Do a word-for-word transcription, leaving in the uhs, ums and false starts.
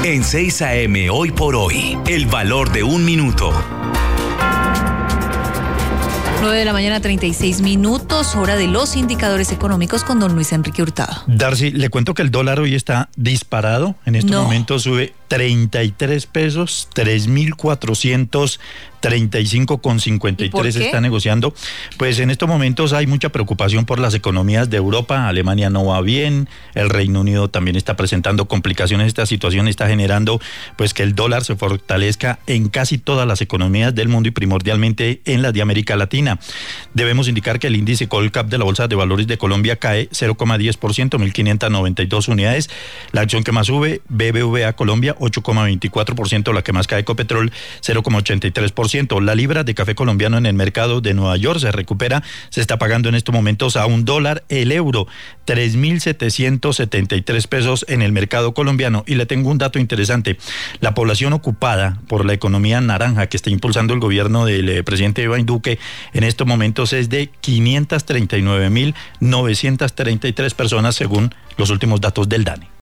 En seis A M Hoy por Hoy, el valor de un minuto. nueve de la mañana, treinta y seis minutos, hora de los indicadores económicos con don Luis Enrique Hurtado. Darcy, le cuento que el dólar hoy está disparado. En estos No. momentos sube treinta y tres pesos, tres mil cuatrocientos treinta y cinco con cincuenta y tres ¿Y por qué? está negociando. Pues en estos momentos hay mucha preocupación por las economías de Europa. Alemania no va bien, el Reino Unido también está presentando complicaciones. Esta situación está generando pues que el dólar se fortalezca en casi todas las economías del mundo y primordialmente en las de América Latina. Debemos indicar que el índice Colcap de la Bolsa de Valores de Colombia cae cero coma diez por ciento, mil quinientas noventa y dos unidades. La acción que más sube, B B V A Colombia, ocho coma veinticuatro por ciento, la que más cae, Ecopetrol, cero coma ochenta y tres por ciento. La libra de café colombiano en el mercado de Nueva York se recupera, se está pagando en estos momentos a un dólar el euro, tres mil setecientos setenta y tres pesos en el mercado colombiano. Y le tengo un dato interesante, la población ocupada por la economía naranja que está impulsando el gobierno del eh, presidente Iván Duque en estos momentos es de quinientas treinta y nueve mil novecientas treinta y tres personas según los últimos datos del DANE.